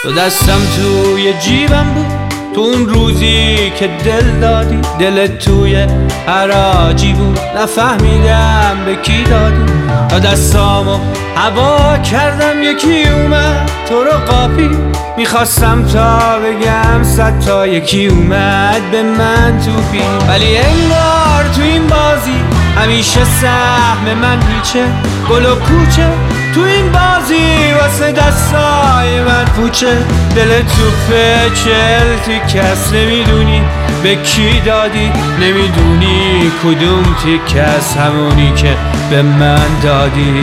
تو دستم توی جیبم بود تو اون روزی که دل دادی. دلت توی حراجی بود نفهمیدم به کی دادی. تا دستامو هوا کردم یکی اومد تو رو قاپی. میخواستم تا بگم صد تا یکی اومد به من توپی. ولی انگار تو این بازی همیشه سهم من هیچه. گل و کوچه تو این بازی واسه دستای من پوچه. دل توپه چل تیکس نمیدونی به کی دادی. نمیدونی کدوم تیکس همونی که به من دادی.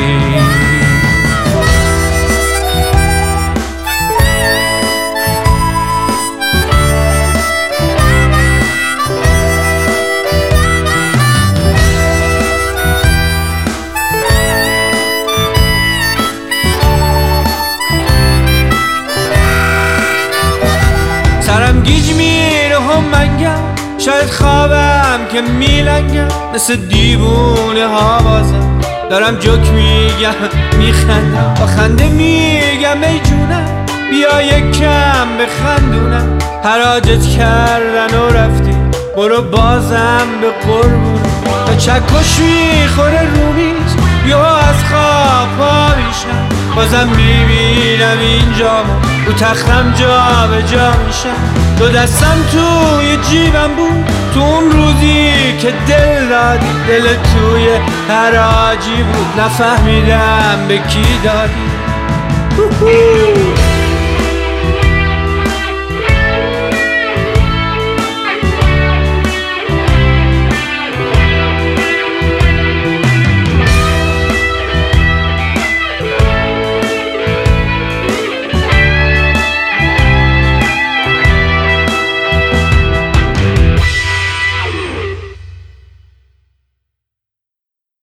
سرم گیج میره هم منگم شاید خوابم که میلنگم. مثل دیوونه ها بازم دارم جوک میگم میخندم. با خنده میگم ای جونم بیا یکم بخندونم. حراجت کردن و رفتی برو بازم به قربون. تا چکش میخوره رومیز یا از خواب پا میشم. بازم میبینم اینجامو رو تختم جا به جا میشم. دو دستم توی جیبم بود تو اون روزی که دل دادی. دل توی حراجی بود نفهمیدم به کی دادی.